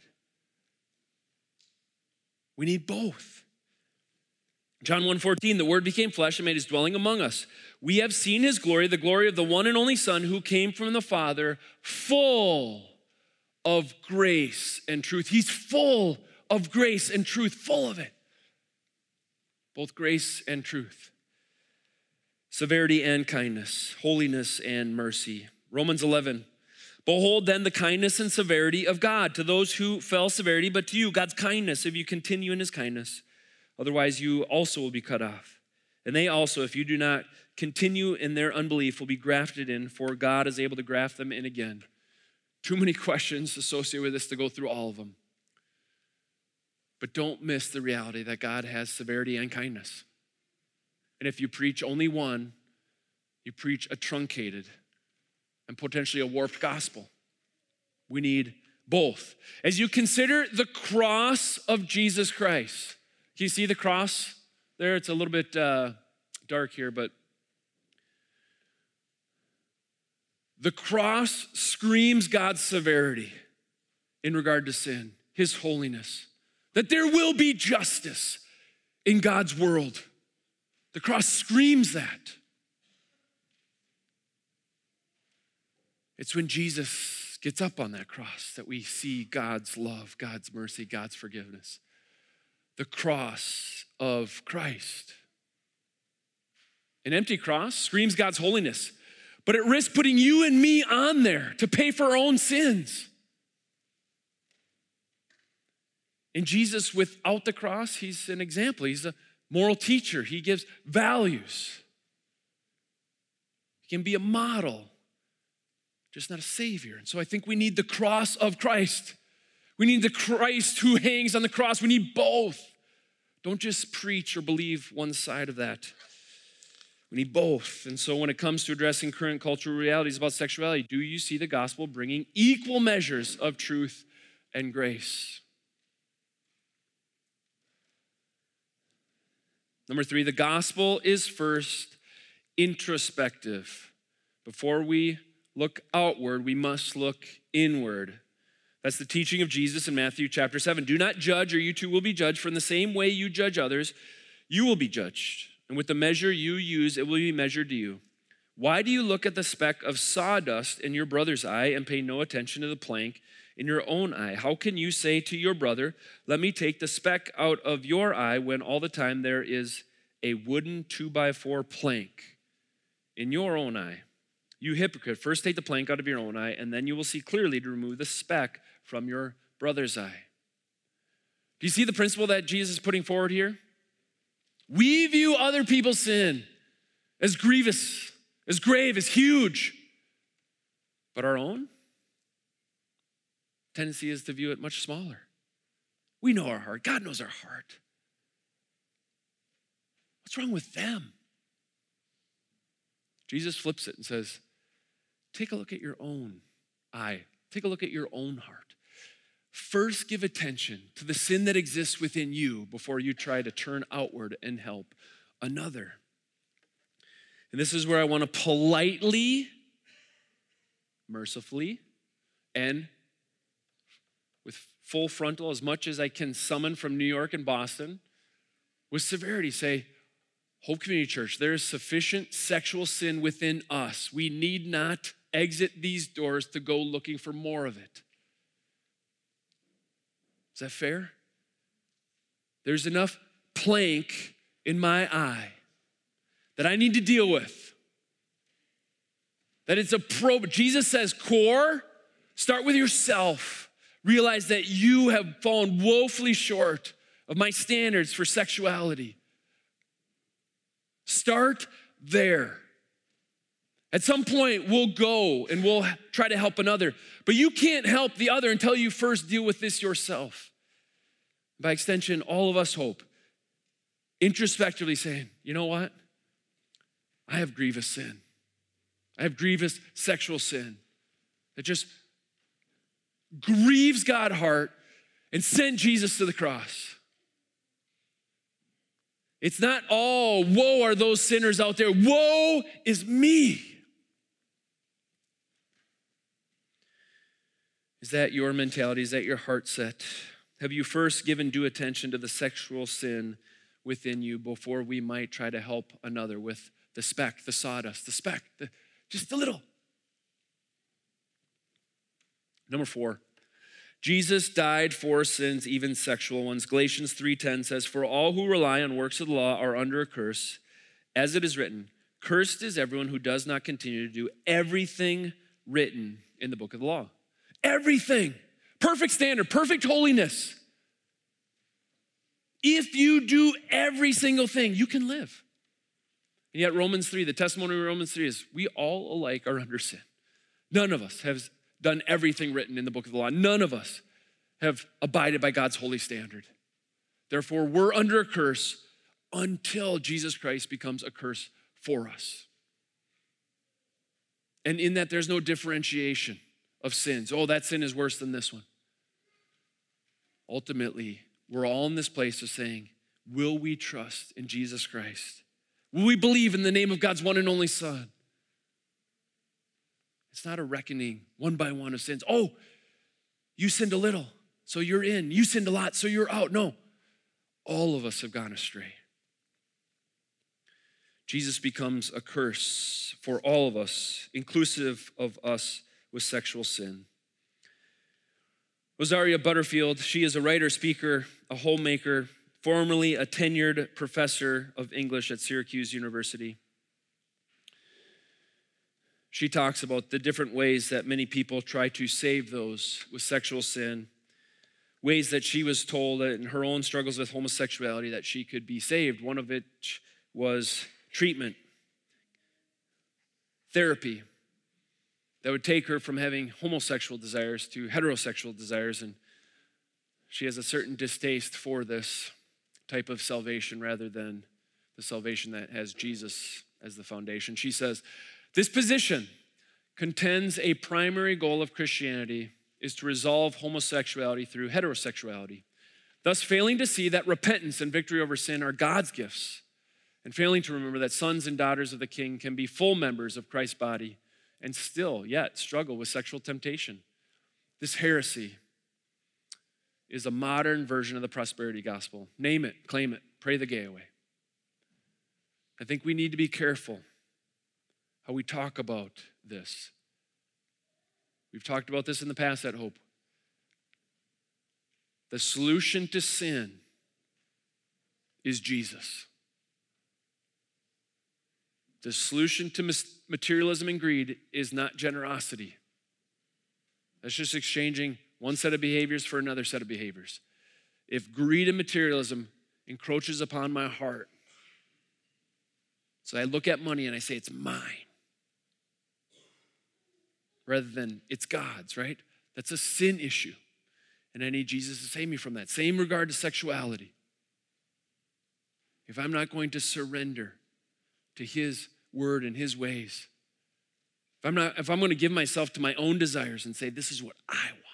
We need both. John one fourteen, the word became flesh and made his dwelling among us. We have seen his glory, the glory of the one and only Son who came from the Father, full of grace and truth. He's full of grace and truth, full of it. Both grace and truth. Severity and kindness, holiness and mercy. Romans eleven, behold then the kindness and severity of God to those who fell severity, but to you God's kindness if you continue in his kindness. Otherwise you also will be cut off. And they also, if you do not continue in their unbelief, will be grafted in, for God is able to graft them in again. Too many questions associated with this to go through all of them. But don't miss the reality that God has severity and kindness. And if you preach only one, you preach a truncated and potentially a warped gospel. We need both. As you consider the cross of Jesus Christ, can you see the cross there? It's a little bit uh, dark here, but the cross screams God's severity in regard to sin, his holiness, that there will be justice in God's world. The cross screams that. It's when Jesus gets up on that cross that we see God's love, God's mercy, God's forgiveness. The cross of Christ. An empty cross screams God's holiness, but it risks putting you and me on there to pay for our own sins. And Jesus, without the cross, he's an example. He's a moral teacher. He gives values. He can be a model, just not a savior. And so I think we need the cross of Christ. We need the Christ who hangs on the cross. We need both. Don't just preach or believe one side of that. We need both. And so when it comes to addressing current cultural realities about sexuality, do you see the gospel bringing equal measures of truth and grace? Number three, the gospel is first introspective. Before we look outward, we must look inward. That's the teaching of Jesus in Matthew chapter seven. Do not judge, or you too will be judged. For in the same way you judge others, you will be judged. And with the measure you use, it will be measured to you. Why do you look at the speck of sawdust in your brother's eye and pay no attention to the plank in your own eye? How can you say to your brother, let me take the speck out of your eye, when all the time there is a wooden two by four plank in your own eye? You hypocrite, first take the plank out of your own eye, and then you will see clearly to remove the speck from your brother's eye. Do you see the principle that Jesus is putting forward here? We view other people's sin as grievous, as grave, as huge. But our own tendency is to view it much smaller. We know our heart. God knows our heart. What's wrong with them? Jesus flips it and says, take a look at your own eye. Take a look at your own heart. First, give attention to the sin that exists within you before you try to turn outward and help another. And this is where I want to politely, mercifully, and with full frontal, as much as I can summon from New York and Boston, with severity say, Hope Community Church, there is sufficient sexual sin within us. We need not exit these doors to go looking for more of it. Is that fair? There's enough plank in my eye that I need to deal with. That it's a pro. Jesus says, core, start with yourself. Realize that you have fallen woefully short of my standards for sexuality. Start there. At some point, we'll go and we'll try to help another, but you can't help the other until you first deal with this yourself. By extension, all of us hope, introspectively saying, you know what? I have grievous sin. I have grievous sexual sin that just grieves God's heart and sent Jesus to the cross. It's not all, woe are those sinners out there. Woe is me. Is that your mentality? Is that your heart set? Have you first given due attention to the sexual sin within you before we might try to help another with the speck, the sawdust, the speck, the, just a little? Number four, Jesus died for sins, even sexual ones. Galatians three ten says, for all who rely on works of the law are under a curse. As it is written, cursed is everyone who does not continue to do everything written in the book of the law. Everything. Perfect standard, perfect holiness. If you do every single thing, you can live. And yet Romans three, the testimony of Romans three is we all alike are under sin. None of us have done everything written in the book of the law. None of us have abided by God's holy standard. Therefore, we're under a curse until Jesus Christ becomes a curse for us. And in that, there's no differentiation of sins. Oh, that sin is worse than this one. Ultimately, we're all in this place of saying, will we trust in Jesus Christ? Will we believe in the name of God's one and only Son? It's not a reckoning one by one of sins. Oh, you sinned a little, so you're in. You sinned a lot, so you're out. No, all of us have gone astray. Jesus becomes a curse for all of us, inclusive of us with sexual sin. Rosaria Butterfield, she is a writer, speaker, a homemaker, formerly a tenured professor of English at Syracuse University. She talks about the different ways that many people try to save those with sexual sin, ways that she was told that in her own struggles with homosexuality that she could be saved. One of it was treatment, therapy, that would take her from having homosexual desires to heterosexual desires. And she has a certain distaste for this type of salvation rather than the salvation that has Jesus as the foundation. She says, this position contends a primary goal of Christianity is to resolve homosexuality through heterosexuality, thus failing to see that repentance and victory over sin are God's gifts, and failing to remember that sons and daughters of the King can be full members of Christ's body and still yet struggle with sexual temptation. This heresy is a modern version of the prosperity gospel. Name it, claim it, pray the gay away. I think we need to be careful how we talk about this. We've talked about this in the past at Hope. The solution to sin is Jesus. The solution to materialism and greed is not generosity. That's just exchanging one set of behaviors for another set of behaviors. If greed and materialism encroaches upon my heart, so I look at money and I say, it's mine, rather than it's God's, right? That's a sin issue. And I need Jesus to save me from that. Same regard to sexuality. If I'm not going to surrender to his word and his ways, if I'm not, if I'm going to give myself to my own desires and say, this is what I want,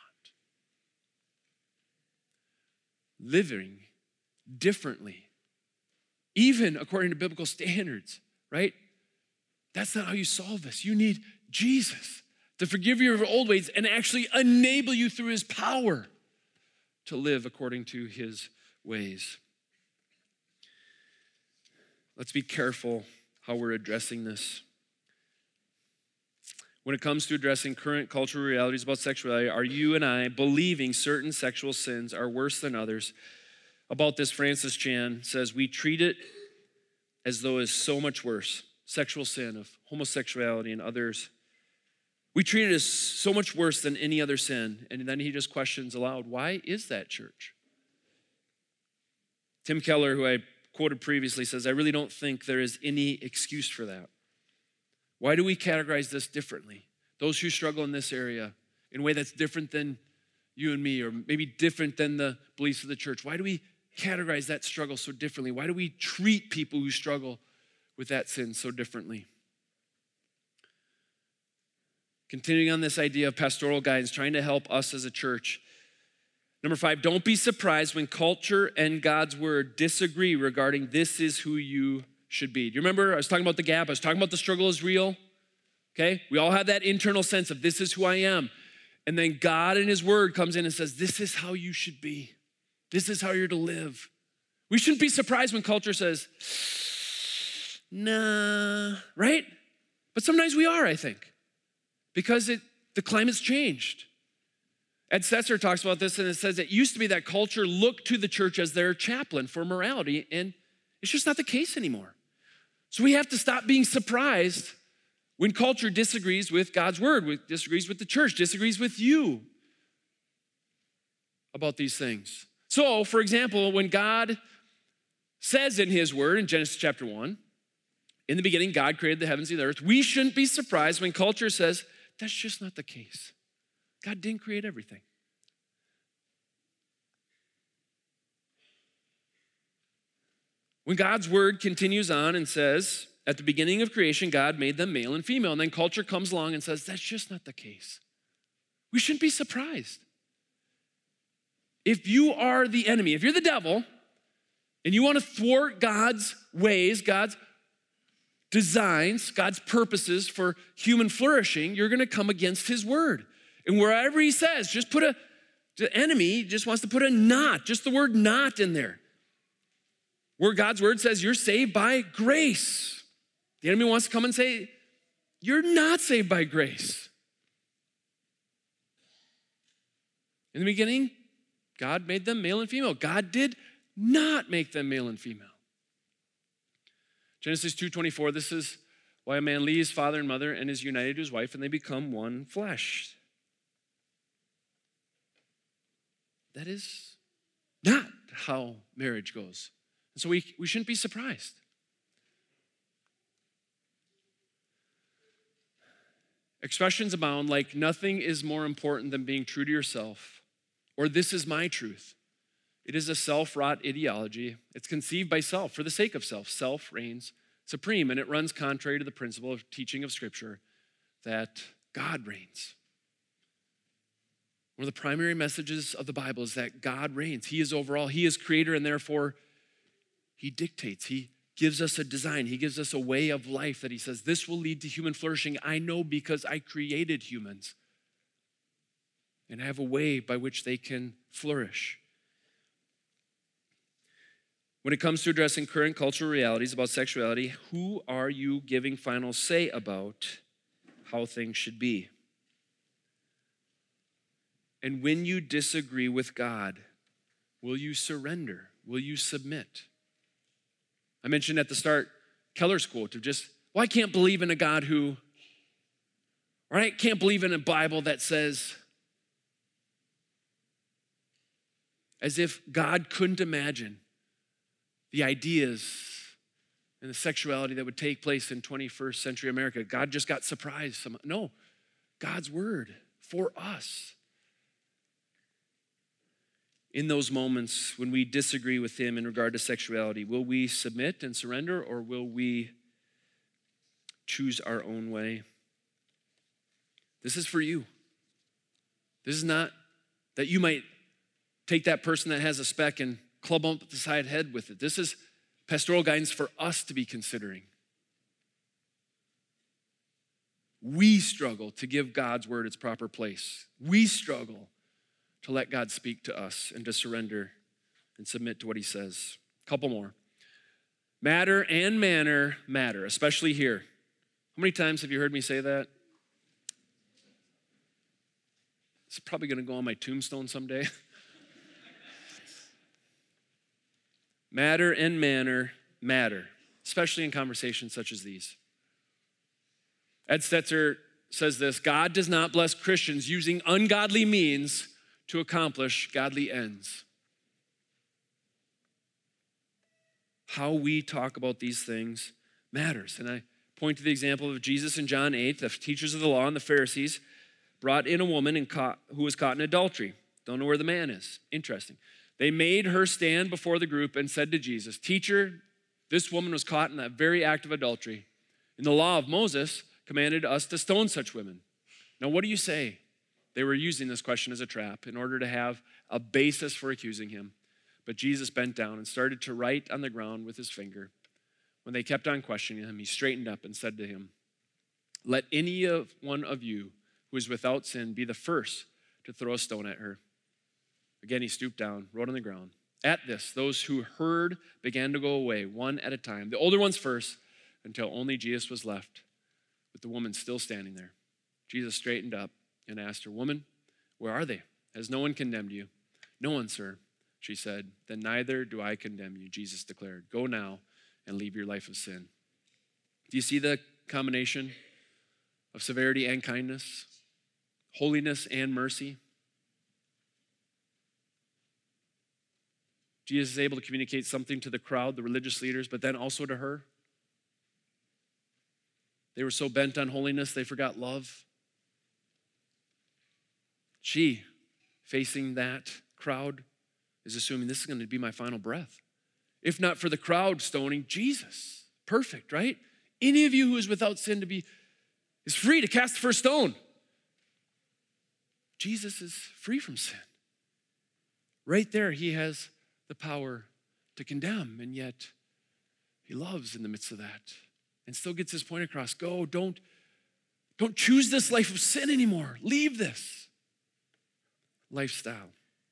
living differently, even according to biblical standards, right? That's not how you solve this. You need Jesus to forgive you of your old ways and actually enable you through his power to live according to his ways. Let's be careful how we're addressing this. When it comes to addressing current cultural realities about sexuality, are you and I believing certain sexual sins are worse than others? About this, Francis Chan says, we treat it as though it's so much worse. Sexual sin of homosexuality and others. We treat it as so much worse than any other sin. And then he just questions aloud, why is that, church? Tim Keller, who I quoted previously, says, I really don't think there is any excuse for that. Why do we categorize this differently? Those who struggle in this area in a way that's different than you and me, or maybe different than the beliefs of the church. Why do we categorize that struggle so differently? Why do we treat people who struggle with that sin so differently? Continuing on this idea of pastoral guidance, trying to help us as a church. Number five, don't be surprised when culture and God's word disagree regarding this is who you should be. Do you remember I was talking about the gap? I was talking about the struggle is real. Okay? We all have that internal sense of this is who I am. And then God in his word comes in and says, this is how you should be. This is how you're to live. We shouldn't be surprised when culture says, nah, right? But sometimes we are, I think, because it, the climate's changed. Ed Stetzer talks about this, and it says it used to be that culture looked to the church as their chaplain for morality, and it's just not the case anymore. So we have to stop being surprised when culture disagrees with God's word, disagrees with the church, disagrees with you about these things. So, for example, when God says in his word in Genesis chapter one, in the beginning, God created the heavens and the earth, we shouldn't be surprised when culture says, that's just not the case. God didn't create everything. When God's word continues on and says, at the beginning of creation, God made them male and female, and then culture comes along and says, that's just not the case. We shouldn't be surprised. If you are the enemy, if you're the devil, and you want to thwart God's ways, God's designs, God's purposes for human flourishing, you're going to come against his word. And wherever he says, just put a, the enemy just wants to put a not, just the word not in there. Where God's word says you're saved by grace. The enemy wants to come and say, you're not saved by grace. In the beginning, God made them male and female. God did not make them male and female. Genesis two twenty-four, this is why a man leaves father and mother and is united to his wife, and they become one flesh. That is not how marriage goes. And so we, we shouldn't be surprised. Expressions abound like nothing is more important than being true to yourself, or this is my truth. It is a self-wrought ideology. It's conceived by self, for the sake of self. Self reigns supreme, and it runs contrary to the principle of teaching of Scripture that God reigns. One of the primary messages of the Bible is that God reigns. He is over all. He is creator, and therefore he dictates. He gives us a design. He gives us a way of life that he says, this will lead to human flourishing. I know because I created humans. And I have a way by which they can flourish. When it comes to addressing current cultural realities about sexuality, who are you giving final say about how things should be? And when you disagree with God, will you surrender? Will you submit? I mentioned at the start Keller's quote of just, well, I can't believe in a God who, or I can't believe in a Bible that says, as if God couldn't imagine the ideas and the sexuality that would take place in twenty-first century America. God just got surprised. No, God's word for us. In those moments when we disagree with him in regard to sexuality, will we submit and surrender, or will we choose our own way? This is for you. This is not that you might take that person that has a speck and club them up the side head with it. This is pastoral guidance for us to be considering. We struggle to give God's word its proper place. We struggle to let God speak to us and to surrender and submit to what he says. A couple more. Matter and manner matter, especially here. How many times have you heard me say that? It's probably going to go on my tombstone someday. Matter and manner matter, especially in conversations such as these. Ed Stetzer says this, God does not bless Christians using ungodly means to accomplish godly ends. How we talk about these things matters. And I point to the example of Jesus in John eight. The teachers of the law and the Pharisees brought in a woman and caught, who was caught in adultery. Don't know where the man is. Interesting. They made her stand before the group and said to Jesus, "Teacher, this woman was caught in that very act of adultery. And the law of Moses commanded us to stone such women. Now, what do you say?" They were using this question as a trap in order to have a basis for accusing him. But Jesus bent down and started to write on the ground with his finger. When they kept on questioning him, he straightened up and said to him, "Let any of one of you who is without sin be the first to throw a stone at her." Again, he stooped down, wrote on the ground. At this, those who heard began to go away, one at a time, the older ones first, until only Jesus was left, with the woman still standing there. Jesus straightened up and asked her, "Woman, where are they? Has no one condemned you?" "No one, sir," she said. "Then neither do I condemn you," Jesus declared. "Go now and leave your life of sin." Do you see the combination of severity and kindness, holiness and mercy? Jesus is able to communicate something to the crowd, the religious leaders, but then also to her. They were so bent on holiness, they forgot love. She, facing that crowd, is assuming this is going to be my final breath. If not for the crowd stoning, Jesus. Perfect, right? Any of you who is without sin to be is free to cast the first stone. Jesus is free from sin. Right there, he has the power to condemn, and yet he loves in the midst of that and still gets his point across. Go, don't, don't choose this life of sin anymore. Leave this lifestyle.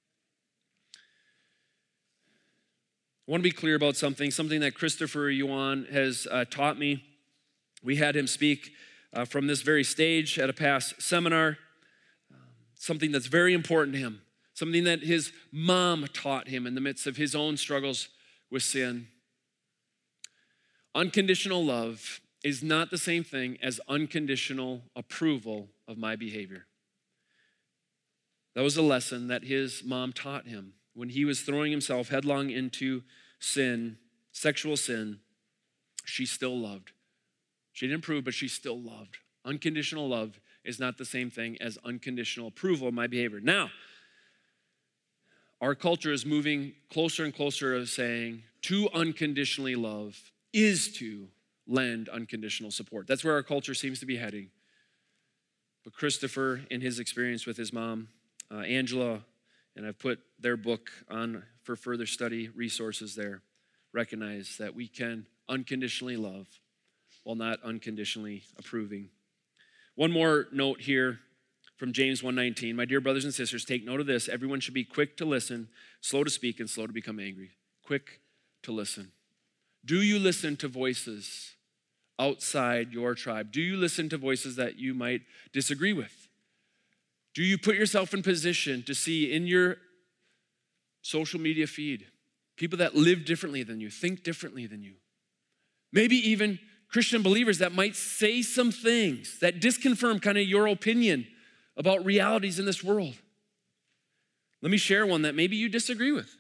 I want to be clear about something, something that Christopher Yuan has uh, taught me. We had him speak uh, from this very stage at a past seminar, um, something that's very important to him, something that his mom taught him in the midst of his own struggles with sin. Unconditional love is not the same thing as unconditional approval of my behavior. That was a lesson that his mom taught him when he was throwing himself headlong into sin, sexual sin. She still loved. She didn't approve, but she still loved. Unconditional love is not the same thing as unconditional approval of my behavior. Now, our culture is moving closer and closer to saying to unconditionally love is to lend unconditional support. That's where our culture seems to be heading. But Christopher, in his experience with his mom, uh, Angela, and I've put their book on for further study resources there, recognize that we can unconditionally love while not unconditionally approving. One more note here from James one nineteen. My dear brothers and sisters, take note of this. Everyone should be quick to listen, slow to speak, and slow to become angry. Quick to listen. Do you listen to voices outside your tribe? Do you listen to voices that you might disagree with? Do you put yourself in position to see in your social media feed people that live differently than you, think differently than you? Maybe even Christian believers that might say some things that disconfirm kind of your opinion about realities in this world. Let me share one that maybe you disagree with.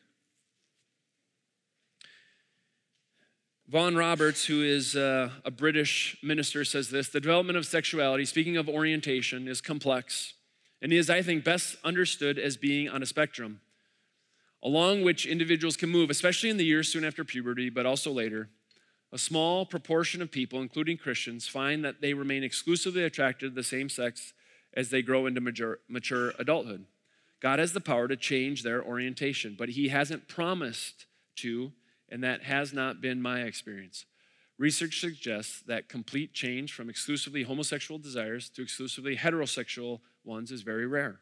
Vaughan Roberts, who is uh, a British minister, says this: the development of sexuality, speaking of orientation, is complex and is, I think, best understood as being on a spectrum along which individuals can move, especially in the years soon after puberty, but also later. A small proportion of people, including Christians, find that they remain exclusively attracted to the same sex as they grow into mature, mature adulthood. God has the power to change their orientation, but he hasn't promised to, and that has not been my experience. Research suggests that complete change from exclusively homosexual desires to exclusively heterosexual ones is very rare.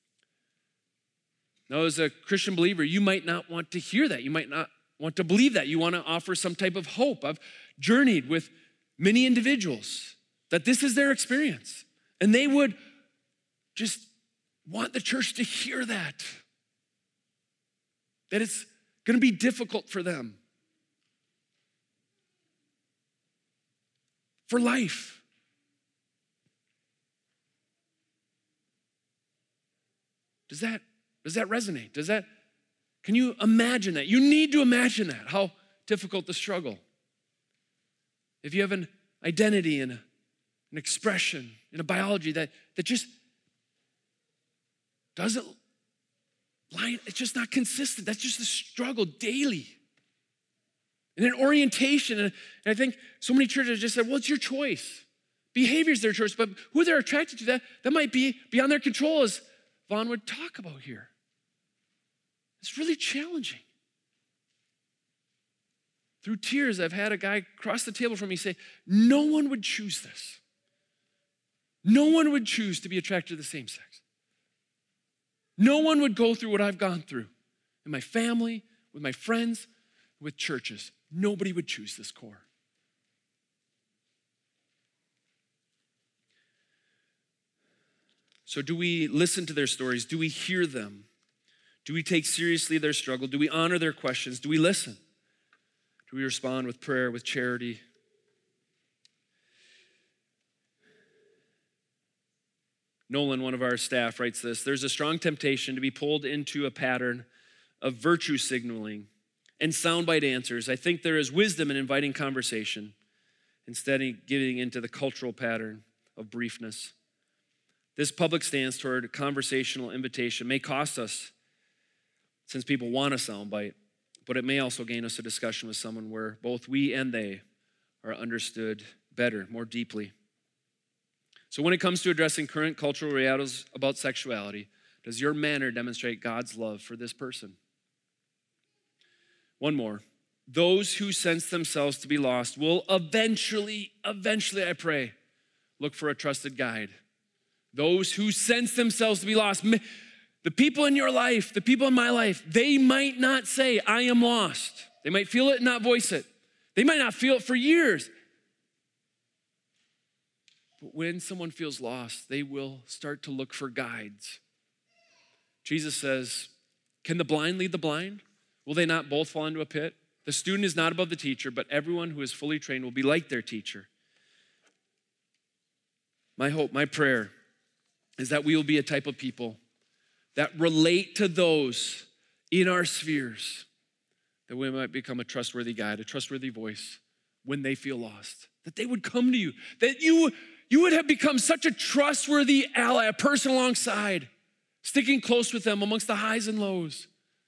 Now, as a Christian believer, you might not want to hear that. You might not want to believe that. You want to offer some type of hope. I've journeyed with many individuals that this is their experience, and they would just want the church to hear that, that it's going to be difficult for them, for life. Does that, does that resonate? Does that, can you imagine that? You need to imagine that, how difficult the struggle. If you have an identity and a, an expression and a biology that, that just doesn't line, it's just not consistent. That's just a struggle daily. And an orientation, and, and I think so many churches just said, well, it's your choice. Behavior is their choice, but who they're attracted to, that, that might be beyond their control, as Vaughn would talk about here. It's really challenging. Through tears, I've had a guy across the table from me say, no one would choose this. No one would choose to be attracted to the same sex. No one would go through what I've gone through in my family, with my friends, with churches. Nobody would choose this core. So do we listen to their stories? Do we hear them? Do we take seriously their struggle? Do we honor their questions? Do we listen? Do we respond with prayer, with charity? Nolan, one of our staff, writes this: there's a strong temptation to be pulled into a pattern of virtue signaling and soundbite answers. I think there is wisdom in inviting conversation instead of getting into the cultural pattern of briefness. This public stance toward conversational invitation may cost us, since people want a soundbite, but it may also gain us a discussion with someone where both we and they are understood better, more deeply. So when it comes to addressing current cultural realities about sexuality, does your manner demonstrate God's love for this person? One more. Those who sense themselves to be lost will eventually, eventually, I pray, look for a trusted guide. Those who sense themselves to be lost, the people in your life, the people in my life, they might not say, I am lost. They might feel it and not voice it. They might not feel it for years. But when someone feels lost, they will start to look for guides. Jesus says, can the blind lead the blind? Will they not both fall into a pit? The student is not above the teacher, but everyone who is fully trained will be like their teacher. My hope, my prayer is that we will be a type of people that relate to those in our spheres, that we might become a trustworthy guide, a trustworthy voice when they feel lost, that they would come to you, that you, you would have become such a trustworthy ally, a person alongside, sticking close with them amongst the highs and lows.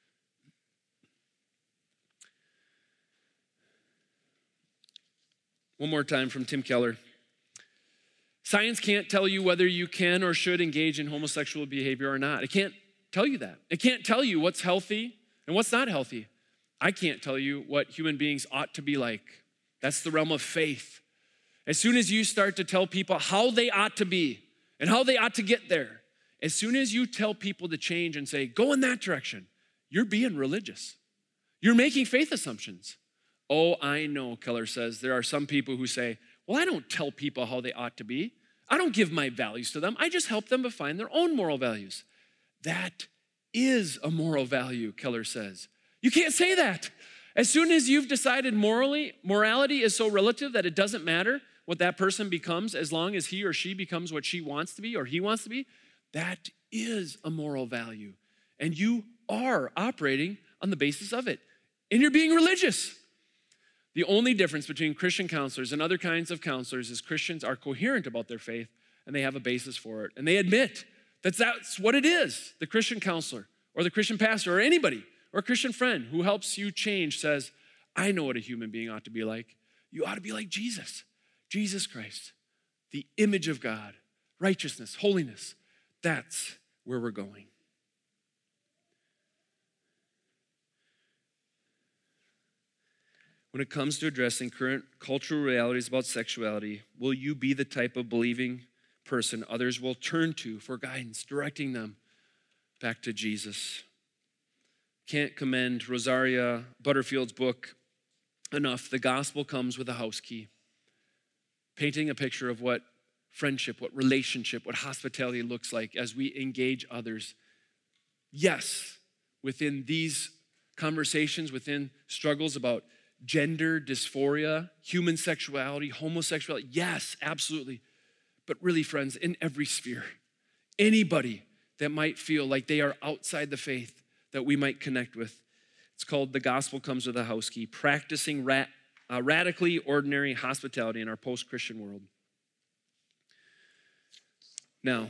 One more time from Tim Keller. Science can't tell you whether you can or should engage in homosexual behavior or not. It can't tell you that. It can't tell you what's healthy and what's not healthy. I can't tell you what human beings ought to be like. That's the realm of faith. As soon as you start to tell people how they ought to be and how they ought to get there, as soon as you tell people to change and say, go in that direction, you're being religious. You're making faith assumptions. Oh, I know, Keller says, there are some people who say, well, I don't tell people how they ought to be. I don't give my values to them. I just help them to find their own moral values. That is a moral value, Keller says. You can't say that. As soon as you've decided morally, morality is so relative that it doesn't matter what that person becomes as long as he or she becomes what she wants to be or he wants to be, that is a moral value. And you are operating on the basis of it. And you're being religious. The only difference between Christian counselors and other kinds of counselors is Christians are coherent about their faith and they have a basis for it. And they admit that that's what it is. The Christian counselor or the Christian pastor or anybody or a Christian friend who helps you change says, I know what a human being ought to be like. You ought to be like Jesus, Jesus Christ, the image of God, righteousness, holiness. That's where we're going. When it comes to addressing current cultural realities about sexuality, will you be the type of believing person others will turn to for guidance, directing them back to Jesus? Can't commend Rosaria Butterfield's book enough. The gospel comes with a house key, painting a picture of what friendship, what relationship, what hospitality looks like as we engage others. Yes, within these conversations, within struggles about gender, dysphoria, human sexuality, homosexuality, yes, absolutely. But really, friends, in every sphere, anybody that might feel like they are outside the faith that we might connect with. It's called The Gospel Comes with a House Key, practicing rat, uh, radically ordinary hospitality in our post-Christian world. Now,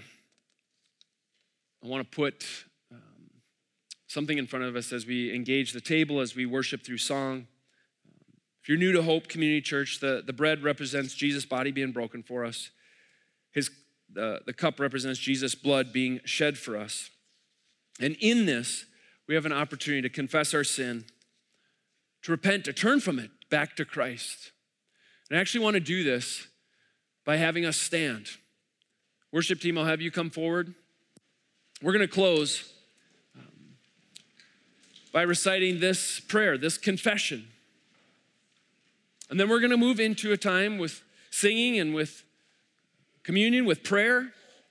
I want to put um, something in front of us as we engage the table, as we worship through song. If you're new to Hope Community Church, the, the bread represents Jesus' body being broken for us. His, the, the cup represents Jesus' blood being shed for us. And in this, we have an opportunity to confess our sin, to repent, to turn from it back to Christ. And I actually want to do this by having us stand. Worship team, I'll have you come forward. We're going to close um, by reciting this prayer, this confession. And then we're going to move into a time with singing and with communion, with prayer.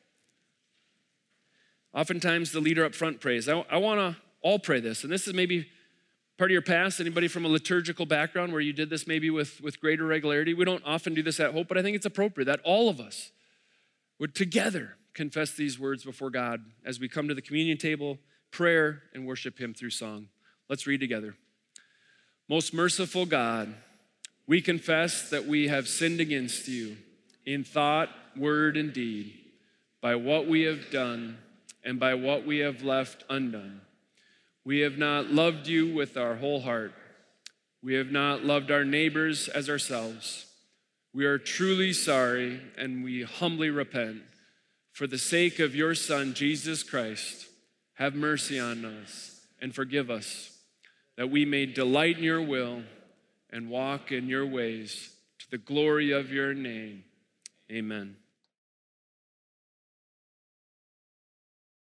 Oftentimes the leader up front prays. I, I want to all pray this. And this is maybe part of your past. Anybody from a liturgical background where you did this maybe with, with greater regularity? We don't often do this at Hope, but I think it's appropriate that all of us would together confess these words before God as we come to the communion table, prayer, and worship him through song. Let's read together. Most merciful God, we confess that we have sinned against you in thought, word, and deed, by what we have done and by what we have left undone. We have not loved you with our whole heart. We have not loved our neighbors as ourselves. We are truly sorry and we humbly repent. For the sake of your Son, Jesus Christ, have mercy on us and forgive us, that we may delight in your will and walk in your ways to the glory of your name. Amen.